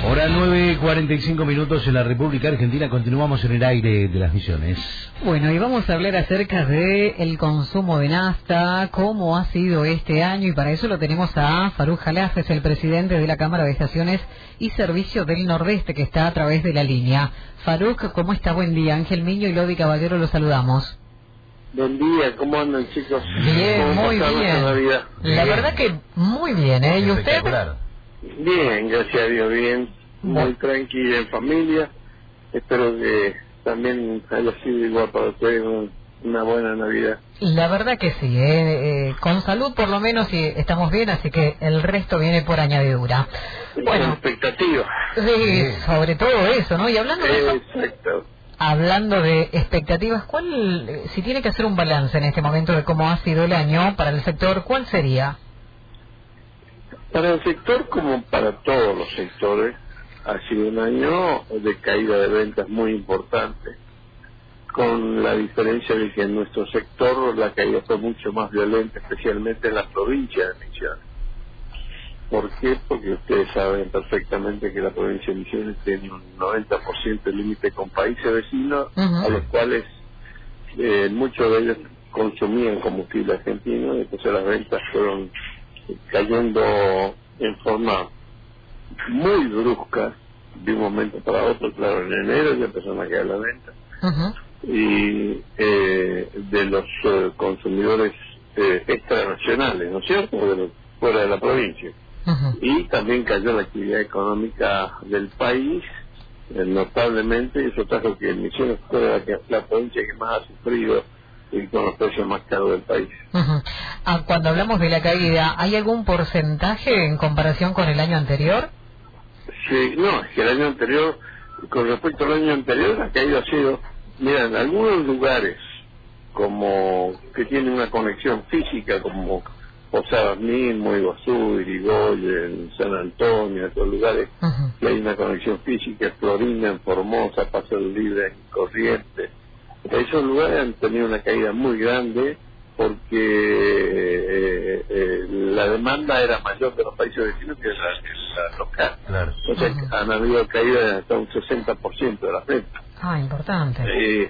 Hora 9:45 en la República Argentina. Continuamos en el aire de las Misiones. Bueno, y vamos a hablar acerca de el consumo de nafta, cómo ha sido este año, y para eso lo tenemos a Faruk Jalaf, es el presidente de la Cámara de Estaciones y Servicios del Nordeste, que está a través de la línea. Faruk, ¿cómo está? Buen día. Ángel Miño y Lodi Caballero los saludamos. Buen día, ¿cómo andan, chicos? Bien, muy bien. La verdad que muy bien, ¿eh? ¿Y usted? Bien, gracias a Dios, bien. Muy tranquila en familia. Espero que también haya sido igual para ustedes una buena Navidad. La verdad que sí, con salud por lo menos y estamos bien, así que el resto viene por añadidura. Bueno, expectativa. Sí, sobre todo eso, ¿no? Y hablando de eso, exacto. Hablando de expectativas, si tiene que hacer un balance en este momento de cómo ha sido el año para el sector, ¿cuál sería? Para el sector, como para todos los sectores, ha sido un año de caída de ventas muy importante, con la diferencia de que en nuestro sector la caída fue mucho más violenta, especialmente en la provincia de Misiones. ¿Por qué? Porque ustedes saben perfectamente que la provincia de Misiones tiene un 90% de límite con países vecinos, a los cuales muchos de ellos consumían combustible argentino, y entonces las ventas fueron cayendo en forma muy brusca de un momento para otro. Claro, en enero ya empezaron a caer las ventas y de los consumidores extranacionales, ¿no es cierto?, fuera de la provincia. Y también cayó la actividad económica del país notablemente, y eso trajo que Misiones fue la provincia que más ha sufrido y con los precios más caros del país. Cuando hablamos de la caída, ¿hay algún porcentaje en comparación con el año anterior? Sí, no, es que el año anterior, con respecto al año anterior, la caída ha sido, mira, en algunos lugares como que tienen una conexión física, como Posadas mismo, Iguazú, Irigoyen, San Antonio, estos lugares que hay una conexión física, Florina, en Formosa, Paso del Libre, en Corrientes. Esos lugares han tenido una caída muy grande porque la demanda era mayor de los países vecinos que la local. Claro. Entonces han habido caídas de hasta un 60% de las ventas. Importante.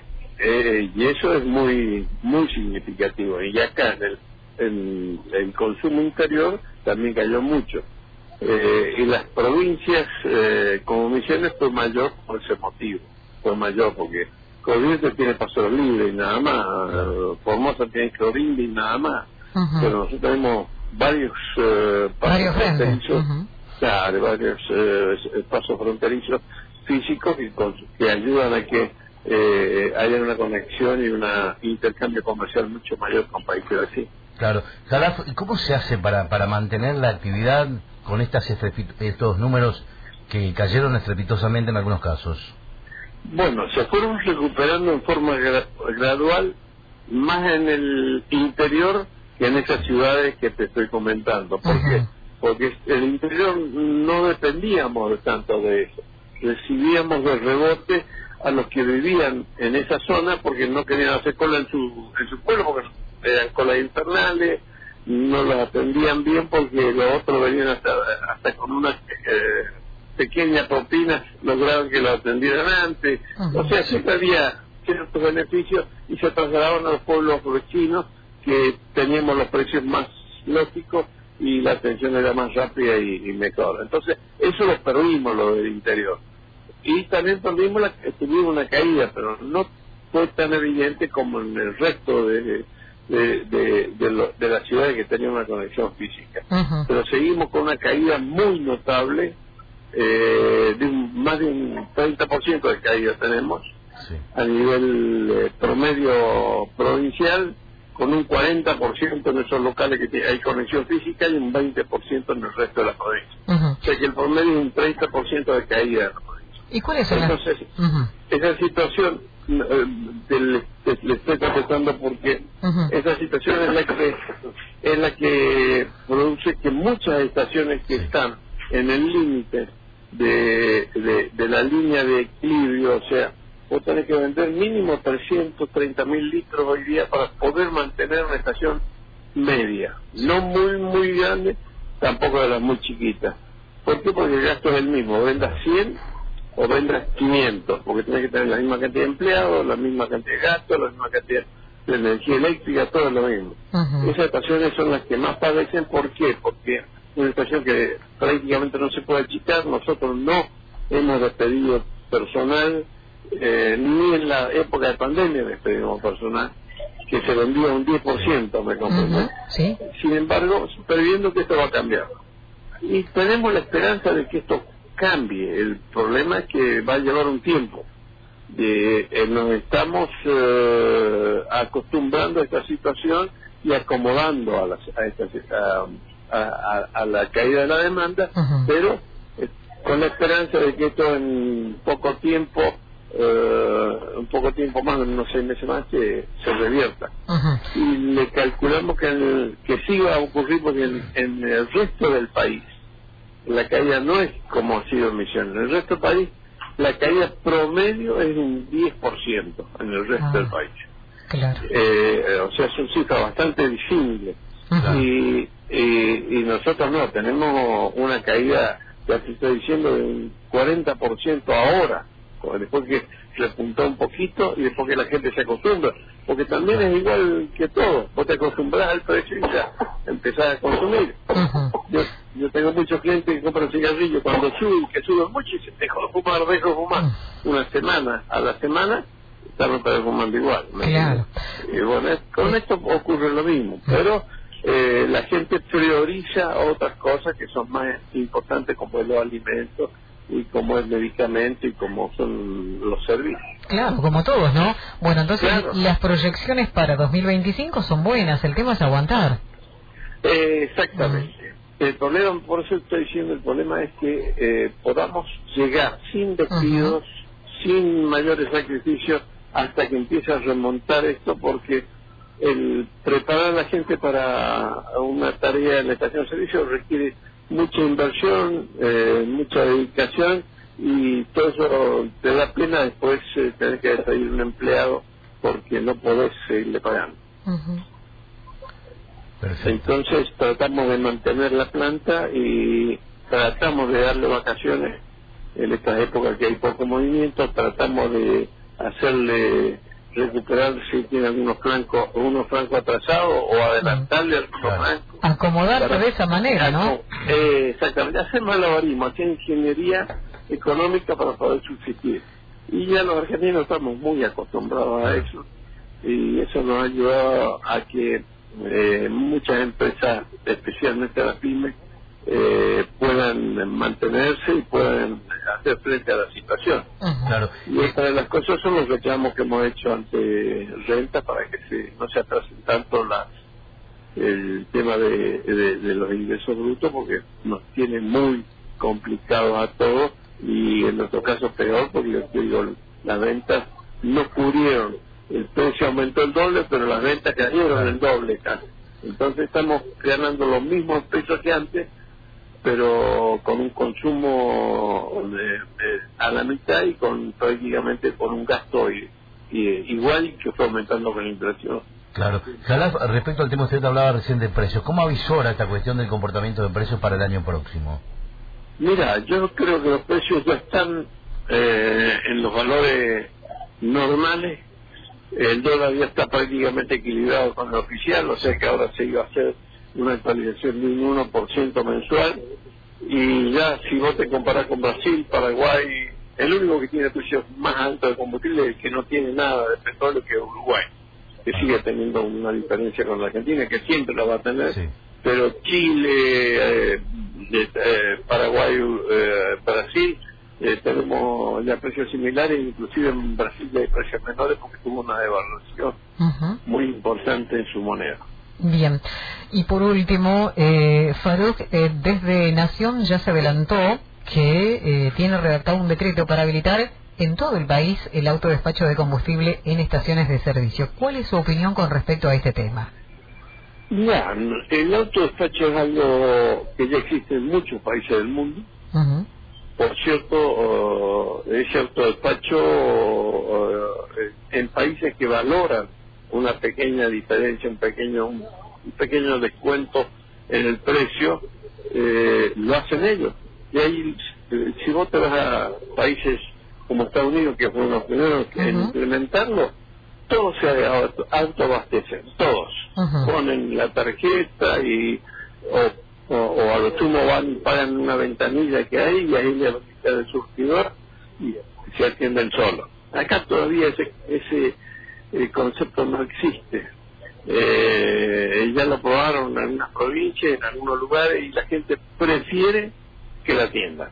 Y eso es muy muy significativo. Y acá en el consumo interior también cayó mucho. Y las provincias como Misiones fue mayor por ese motivo. Fue mayor porque Corrientes tiene Paso Libre y nada más, Formosa tiene Clorinda y nada más, pero nosotros tenemos varios pasos fronterizos, varios pasos fronterizos físicos que ayudan a que haya una conexión y un intercambio comercial mucho mayor con países así. Claro. Jalaf, ¿y cómo se hace para mantener la actividad con estos números que cayeron estrepitosamente en algunos casos? Bueno, se fueron recuperando en forma gradual, más en el interior que en esas ciudades que te estoy comentando. ¿Por qué? Porque el interior no dependíamos tanto de eso. Recibíamos de rebote a los que vivían en esa zona porque no querían hacer cola en su pueblo, porque eran colas infernales, no los atendían bien porque los otros venían hasta con una pequeña propina, lograron que lo atendieran antes. O sea, siempre había ciertos beneficios y se trasladaban a los pueblos vecinos que teníamos los precios más lógicos y la atención era más rápida y mejor. Entonces, eso lo perdimos, lo del interior. Y también tuvimos una caída, pero no fue tan evidente como en el resto de las ciudades que tenían una conexión física. Pero seguimos con una caída muy notable, más de un 30% de caída tenemos a nivel promedio provincial, con un 40% en esos locales que hay conexión física y un 20% en el resto de la provincia. O sea que el promedio es un 30% de caída en la provincia. ¿Y cuál es Entonces, esa situación le estoy contestando porque esa situación es la que produce que muchas estaciones que están en el límite de la línea de equilibrio, o sea, vos tenés que vender mínimo 330.000 litros hoy día para poder mantener una estación media, no muy muy grande, tampoco de las muy chiquitas. ¿Por qué? Porque el gasto es el mismo, vendas 100 o vendas 500, porque tenés que tener la misma cantidad de empleados, la misma cantidad de gastos, la misma cantidad de energía eléctrica, todo es lo mismo. Esas estaciones son las que más padecen. ¿Por qué? Porque es una estación que prácticamente no se puede achicar. Nosotros no hemos despedido personal, ni en la época de pandemia despedimos personal, que se vendía un 10%, me comprende. ¿Sí? Sin embargo, previendo que esto va a cambiar. Y tenemos la esperanza de que esto cambie. El problema es que va a llevar un tiempo. Nos estamos acostumbrando a esta situación y acomodando a la caída de la demanda, pero con la esperanza de que esto en poco tiempo, un poco tiempo más, unos 6 meses más, que se revierta. Y le calculamos que sí va a ocurrir, porque en el resto del país la caída no es como ha sido en Misiones. En el resto del país la caída promedio es un 10% en el resto del país. Claro. O sea, son cifras bastante visibles. Y nosotros no, tenemos una caída, ya te estoy diciendo, de un 40% ahora, después que repuntó un poquito y después que la gente se acostumbra, porque también es igual que todo, vos te acostumbras al precio y ya empezás a consumir. Yo tengo muchos clientes que compran cigarrillos cuando suben, que suben mucho, y dicen, dejo de fumar. Una semana, a la semana están otra vez fumando igual. Claro. Y bueno, con esto ocurre lo mismo, pero la gente prioriza otras cosas que son más importantes, como los alimentos y como el medicamento y como son los servicios. Claro, como todos, ¿no? Bueno, entonces las proyecciones para 2025 son buenas, el tema es aguantar. Exactamente. El problema, por eso estoy diciendo, el problema es que podamos llegar sin despidos, sin mayores sacrificios, hasta que empiece a remontar esto, porque el preparar a la gente para una tarea en la estación de servicio requiere mucha inversión, mucha dedicación, y todo eso te da pena después tener que despedir un empleado porque no podés seguirle pagando. Entonces tratamos de mantener la planta y tratamos de darle vacaciones en estas épocas que hay poco movimiento. Tratamos de hacerle recuperar si tiene unos francos atrasados, o adelantarle algunos francos. Acomodarse de esa manera, ¿no? Exactamente, hacer malabarismo, hacer ingeniería económica para poder subsistir. Y ya los argentinos estamos muy acostumbrados a eso, y eso nos ha ayudado a que muchas empresas, especialmente las pymes, puedan mantenerse y puedan hacer frente a la situación. Claro. Y otra de las cosas son los reclamos que hemos hecho ante Renta, para que no se atrasen tanto el tema de los ingresos brutos, porque nos tiene muy complicados a todos, y en nuestro caso peor, porque yo digo, las ventas no cubrieron. El precio aumentó el doble, pero las ventas cayeron el doble casi. Entonces estamos ganando los mismos pesos que antes, pero con un consumo a la mitad, y prácticamente con un gasto igual, que fue aumentando con la inflación. Claro. Jalaf, respecto al tema, usted hablaba recién de precios. ¿Cómo avisora esta cuestión del comportamiento de precios para el año próximo? Mira, yo creo que los precios ya están en los valores normales. El dólar ya está prácticamente equilibrado con el oficial, o sea que ahora se iba a hacer una actualización de un 1% mensual. Y ya, si vos te comparás con Brasil, Paraguay, el único que tiene precios más altos de combustible es el que no tiene nada de petróleo, que es Uruguay, que sigue teniendo una diferencia con la Argentina, que siempre la va a tener. Pero Chile, Paraguay, Brasil, tenemos ya precios similares, inclusive en Brasil hay precios menores, porque tuvo una devaluación muy importante en su moneda. Bien, y por último, Faruk, desde Nación ya se adelantó que tiene redactado un decreto para habilitar en todo el país el autodespacho de combustible en estaciones de servicio. ¿Cuál es su opinión con respecto a este tema? Ya, el autodespacho es algo que ya existe en muchos países del mundo. Por cierto, ese autodespacho en países que valoran una pequeña diferencia, un pequeño descuento en el precio, lo hacen ellos. Y ahí, si vos te vas a países como Estados Unidos, que fueron los primeros en implementarlo, todos se autoabastecen, todos. Ponen la tarjeta y o a lo sumo pagan una ventanilla que hay y ahí le habilitan el surtidor y se atienden solo. Acá todavía ese concepto no existe. Ya lo probaron en algunas provincias, en algunos lugares, y la gente prefiere que la atiendan.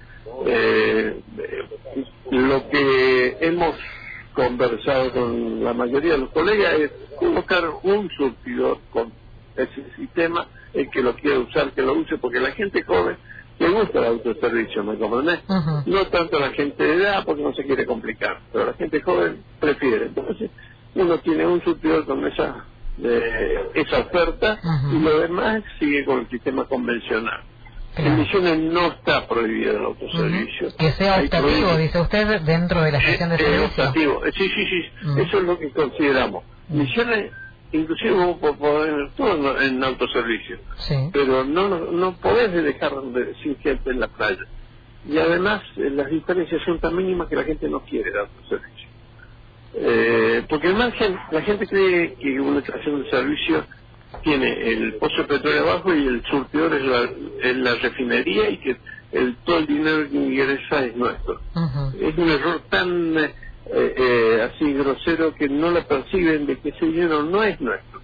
Lo que hemos conversado con la mayoría de los colegas es colocar un surtidor con ese sistema, el que lo quiera usar, que lo use, porque la gente joven le gusta el autoservicio, ¿me comprendés? No tanto la gente de edad, porque no se quiere complicar, pero la gente joven prefiere. Entonces, uno tiene un surtidor con esa oferta y lo demás sigue con el sistema convencional. En Misiones no está prohibido el autoservicio. Que sea optativo, dice usted, dentro de la estación de servicio. Optativo, sí. Eso es lo que consideramos. Misiones, inclusive vos podés poner todo en autoservicio, pero no podés dejar sin gente en la playa. Y además las diferencias son tan mínimas que la gente no quiere el autoservicio. Porque además la gente cree que una estación de servicio tiene el pozo de petróleo abajo y el surtidor es la refinería y que todo el dinero que ingresa es nuestro. Es un error tan así grosero que no lo perciben, de que ese dinero no es nuestro.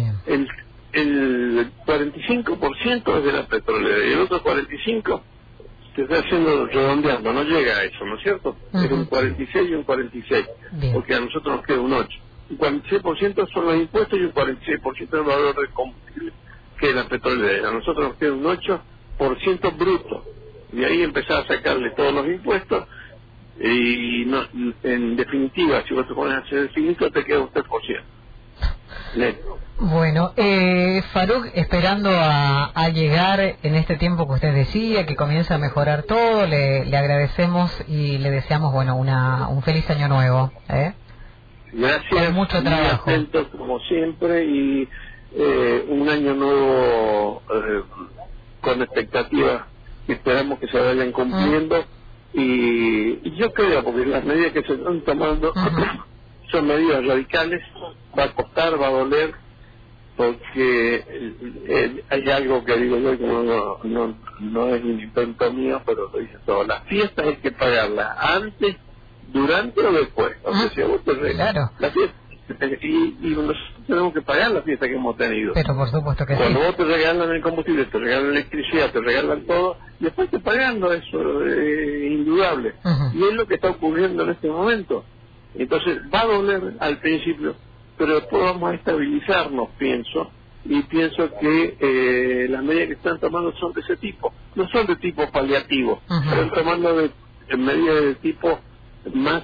El 45% es de la petrolera y el otro 45% se está haciendo redondeando, no llega a eso, ¿no es cierto? Es un 46 y un 46, porque a nosotros nos queda un 8. Un 46% son los impuestos y un 46% es el valor del combustible, que es la petrolera. A nosotros nos queda un 8% bruto. Y ahí empezar a sacarle todos los impuestos y en definitiva, si vos te pones a hacer el finito, te queda un 3%. Neto. Bueno, Farouk, esperando a llegar en este tiempo que usted decía, que comienza a mejorar todo, le agradecemos y le deseamos, bueno, un feliz año nuevo. Gracias. Con mucho trabajo. Muy atento, como siempre, y un año nuevo con expectativas que esperamos que se vayan cumpliendo. Y yo creo, porque las medidas que se están tomando son medidas radicales, va a costar, va a doler, porque hay algo que digo yo que no es un invento mío, pero lo dice todo. Las fiestas hay que pagarlas antes, durante o después. O sea, si a vos te regalan la fiesta, y nosotros tenemos que pagar la fiesta que hemos tenido. Pero por supuesto que cuando vos te regalan el combustible, te regalan la electricidad, te regalan todo, y después te pagando eso, indudable. Y es lo que está ocurriendo en este momento. Entonces va a doler al principio, pero después vamos a estabilizarnos, pienso que las medidas que están tomando son de ese tipo, no son de tipo paliativo, están tomando medidas de tipo más,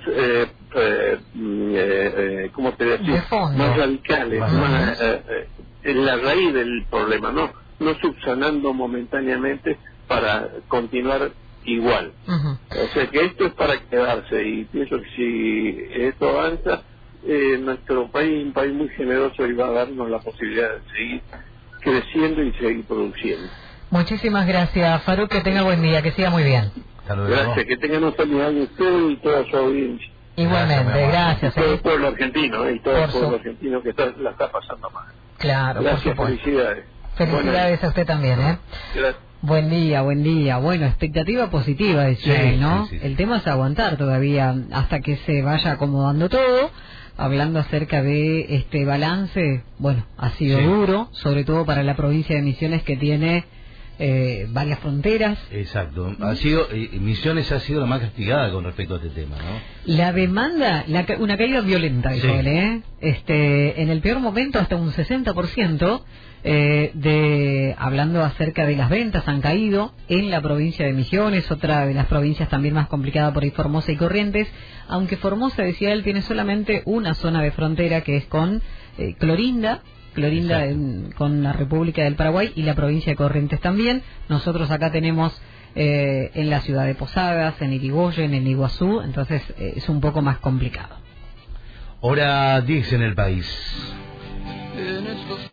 ¿cómo te decía? Más radicales, más en la raíz del problema, no subsanando momentáneamente para continuar igual. O sea que esto es para quedarse, y pienso que si esto avanza, nuestro país es un país muy generoso y va a darnos la posibilidad de seguir creciendo y seguir produciendo. Muchísimas gracias, Farouk, que tenga buen día, que siga muy bien. Gracias, que tengan un feliz año usted y toda su audiencia. Igualmente, gracias. Y todo el pueblo argentino, y todo el pueblo argentino que la está pasando mal. Claro, gracias, felicidades. Felicidades a usted también, Gracias. Buen día. Bueno, expectativa positiva, decía él, ¿no? Sí. El tema es aguantar todavía hasta que se vaya acomodando todo. Hablando acerca de este balance, bueno, ha sido duro, sobre todo para la provincia de Misiones, que tiene varias fronteras. Exacto. Misiones ha sido la más castigada con respecto a este tema, ¿no? La demanda, una caída violenta, dijo él, en el peor momento hasta un 60%, hablando acerca de las ventas, han caído en la provincia de Misiones, otra de las provincias también más complicada por ahí, Formosa y Corrientes, aunque Formosa, decía él, tiene solamente una zona de frontera que es con Clorinda con la República del Paraguay, y la provincia de Corrientes también. Nosotros acá tenemos en la ciudad de Posadas, en Irigoyen, en Iguazú, entonces es un poco más complicado. Hora 10 en el país.